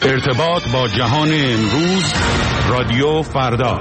ارتباط با جهان امروز، رادیو فردا.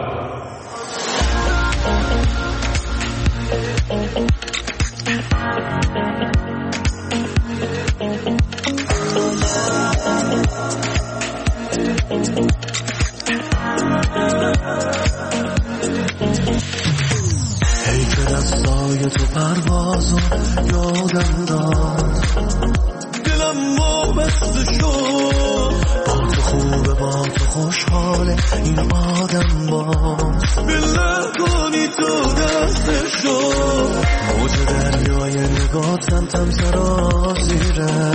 هی که دستای تو پروازو یادم داد، دلم وابسته شد، با تو خوبه با تو خوشحاله این آدم باز، بله کنی تو دسته شد، موج دریای نگاه تم سرازیره،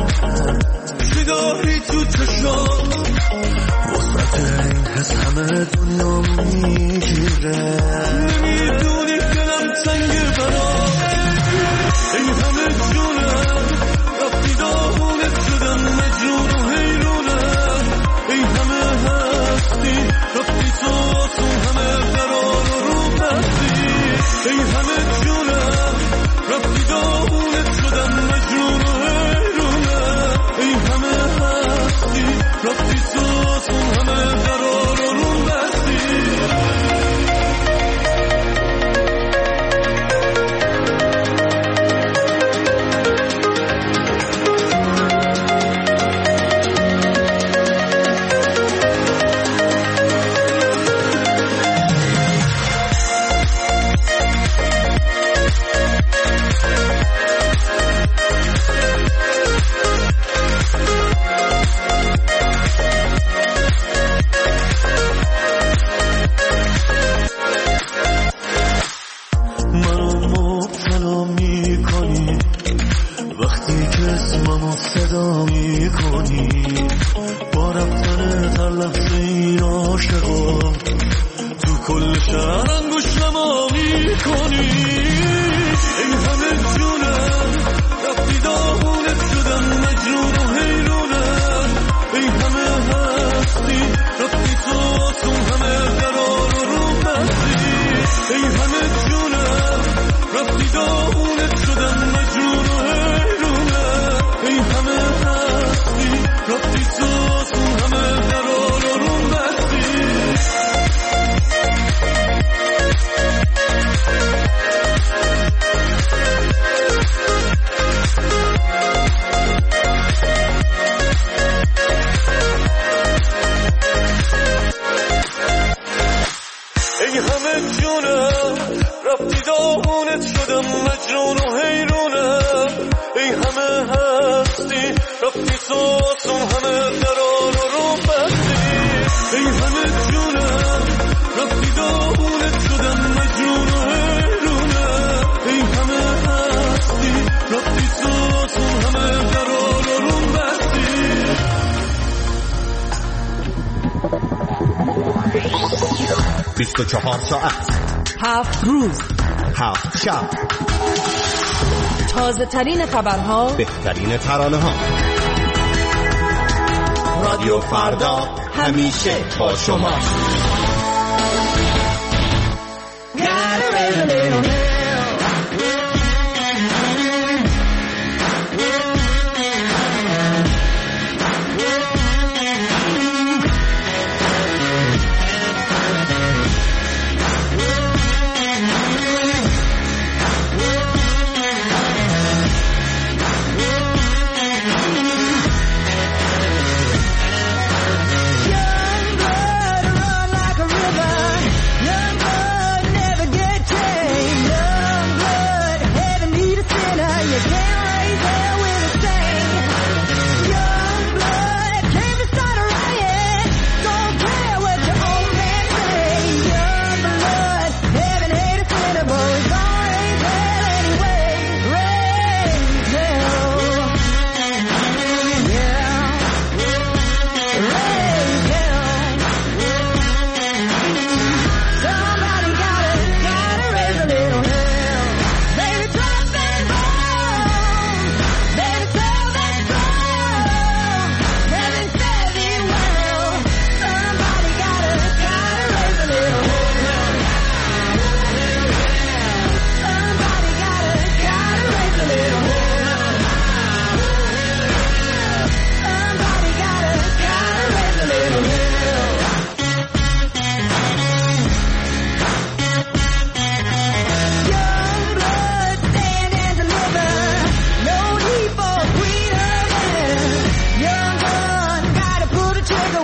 شداری تو چشم وسط این حس همه دنیا میگیره، نمیدونی دلم تنگه برام، این همه جونم رفتی داغونت شدم مجنون و حیرونم، این همه هستی رفتی تو آسون همه قرار رو بستی، این همه جونم رفتی داغونت شدم مجنون و حیرونم، این همه هستی رفتی تو آسون همه قرار رو بستی. ساعت 7 روز 7 شب، تازه ترین خبرها، بهترین ترانه ها. رادیو فردا همیشه با شما. Young blood never get tamed.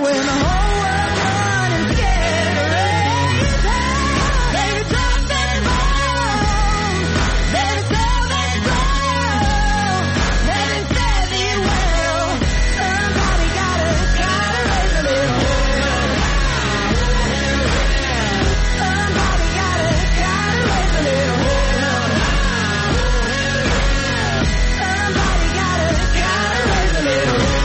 when the whole world's running scared of race. Baby, tough and bold, baby, tough and bold, baby, fare thee well. Somebody gotta raise a little hell. Somebody gotta raise a little hell. Somebody gotta raise a little hell.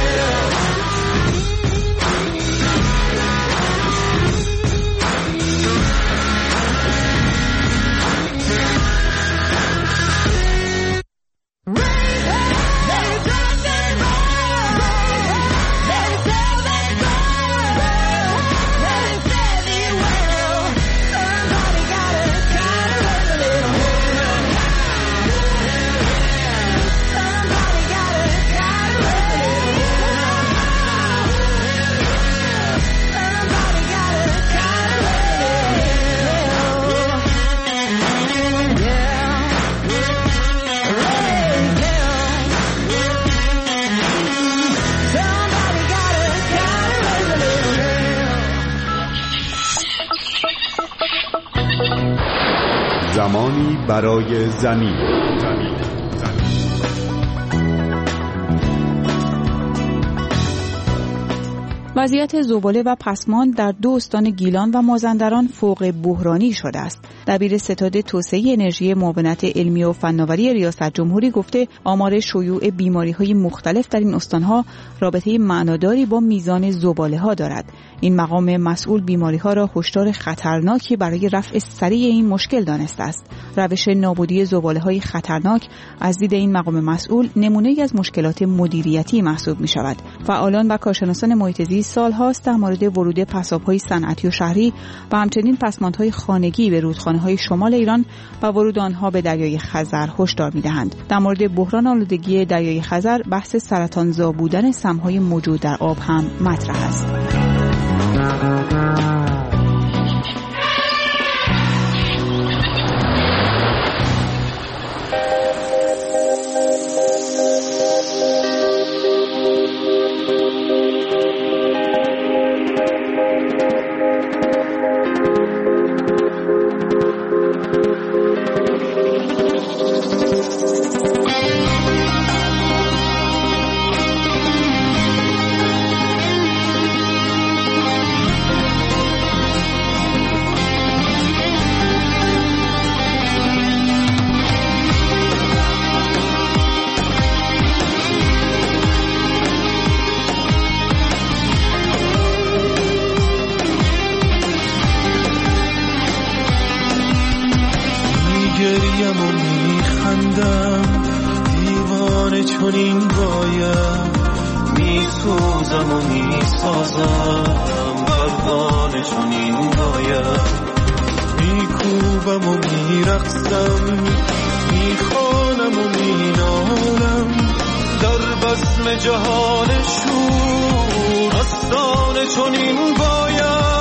زمانی برای زمین. وضعیت زباله و پسماند در 2 استان گیلان و مازندران فوق بحرانی شده است. دبیر ستاد توسعه انرژی معاونت علمی و فناوری ریاست جمهوری گفته آمار شیوع بیماری‌های مختلف در این استان‌ها رابطه معناداری با میزان زباله‌ها دارد. این مقام مسئول بیماری‌ها را هشدار خطرناکی برای رفع سریع این مشکل دانسته است. روش نابودی زباله‌های خطرناک از دید این مقام مسئول نمونه‌ای از مشکلات مدیریتی محسوب می‌شود. فعالان و کارشناسان محیط زیست سال‌هاست در مورد ورود پساب‌های صنعتی و شهری و همچنین پسماندهای خانگی به رودخانه‌های شمال ایران و ورود آنها به دریای خزر هشدار می‌دهند. در مورد بحران آلودگی دریای خزر بحث سرطانزا بودن سم‌های موجود در آب هم مطرح است. میگریم و میخندم دیوانه چنین باید میسوزم و میسازم بردانه چنین باید میکوبم و میرقصم میخوانم و مینالم در بزم جهان شور آستانه چنین باید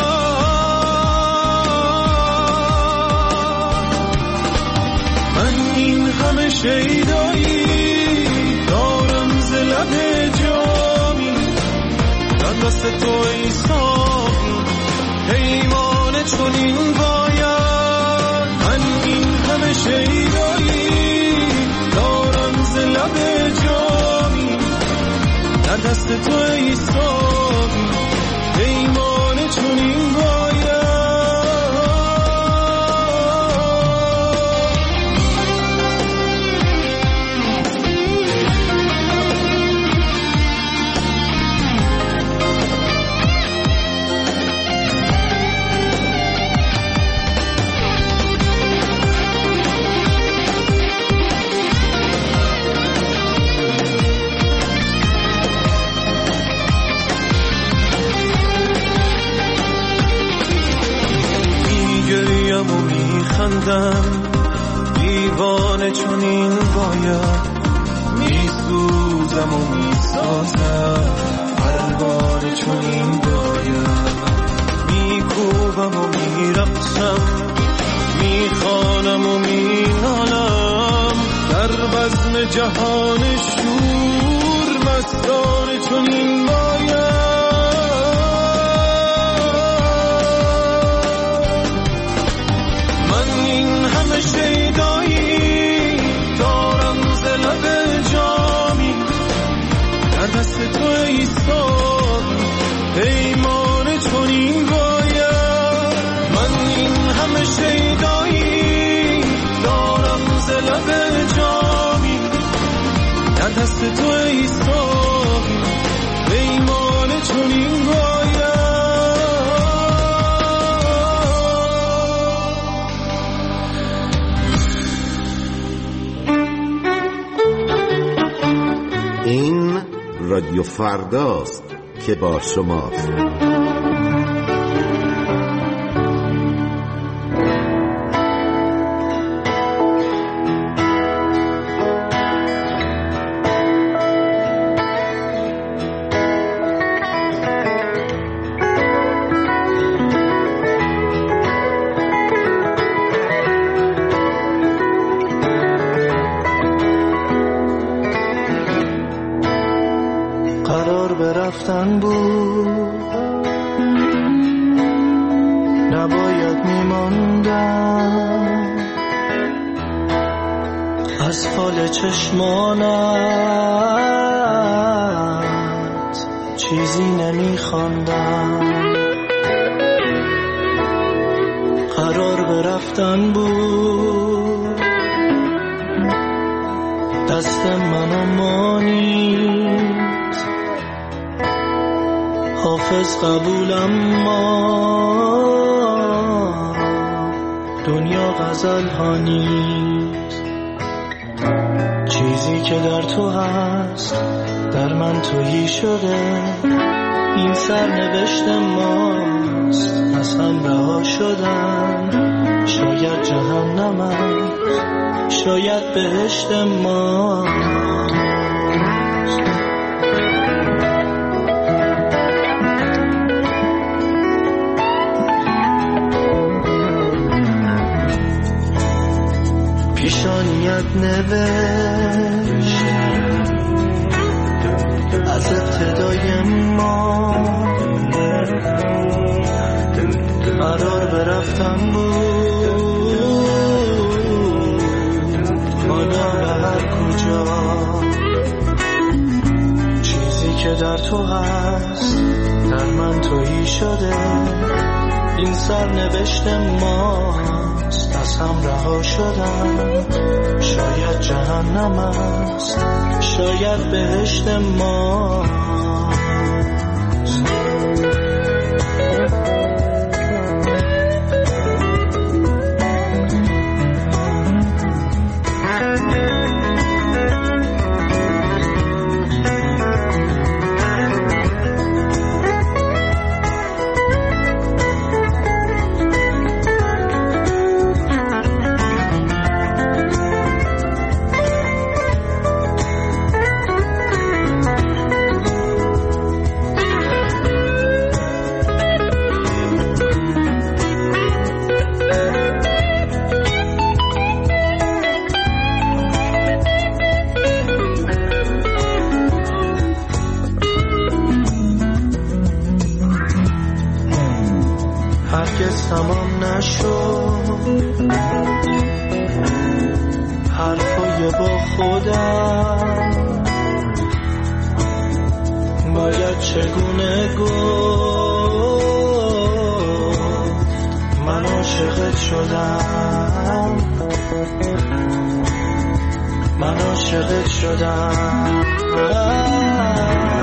این همه شیدایی دارم ز لب جامی در دست تو ای ساقی پیمانه چنین باید من این همه شیدایی دارم ز لب جامی در دست تو ای ساقی پیمانه چنین باید خندم دیوانه چنین باید میسوزم و میسازم پروانه چنین باید میکوبم و میرقصم میخوانم و مینالم در بزم جهان شور مستانه چنین باید ایستاد پیمان چنین باید. من این همه شیدایی دارم ز لب جامی، در دست تو ایستاد پیمان چنین باید. این رادیو فرداست که با شماست. قرار به رفتن بود، نباید میماندم، از فال چشمانت چیزی نمیخواندم. قرار به رفتن بود، دست منو مانید، حافظ قبولم ما دنیا غزل ها نیست. چیزی که در تو هست در من تویی شده، این سرنوشت ماست از هم رها شدن. شاید جهنمم شاید بهشت ما. پیشانیت نوشت از ابتدای ما، قرار به رفتن بود حالا به هر کجا. چیزی که در تو هست در من تویی شده، این سرنوشت ماست از هم رها شدن. شاید جهنم است شاید بهشت ماست. هرگز تمام نشد حرفای با خودم، باید چگونه گفت من عاشقت شدم، من عاشقت شدم.